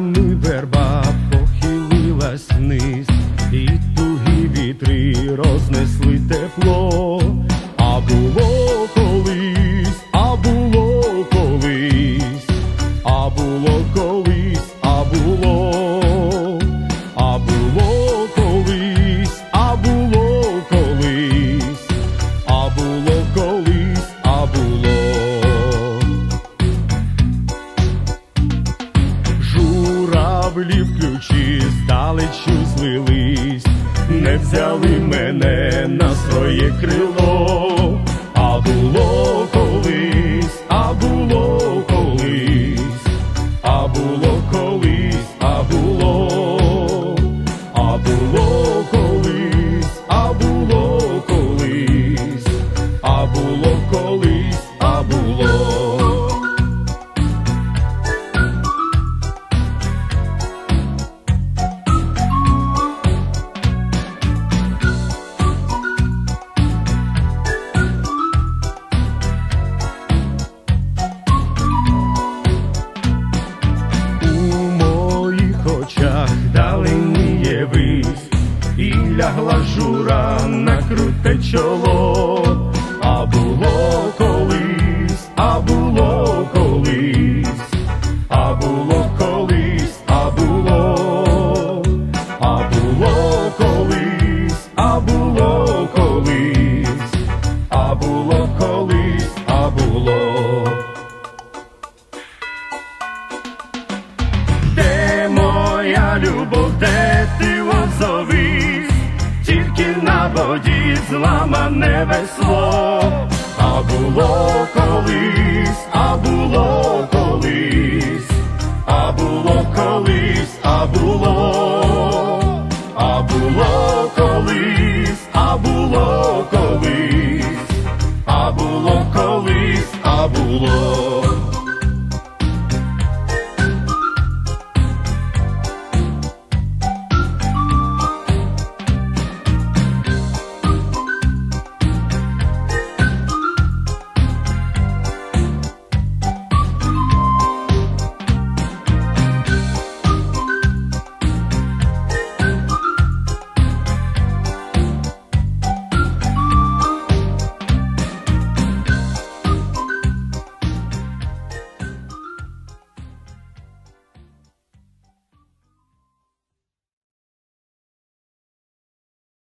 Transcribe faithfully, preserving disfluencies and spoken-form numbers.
нами верба похилилась вниз, і тугі вітри рознесли тепло. А було колись, а було колись, а було колись, а було, а було колись, а було колись, а було колись, а було. Журавлі в ключі здалечу злились, не взяли мене на своє крило. А було колись, а було колись, а було колись, а було, а було колись, а було колись, а було колись, а було. Даленіє вись, і лягла жура на круте чоло. А було колись, а було колись, а було колись, а було, а було колись, а було колись, а було колись, а було. Моя любов, де ти озовись, тільки на воді зламане весло. А було колись, а було колись, а було колись, а було, а було колись, а було колись, а було колись, а було.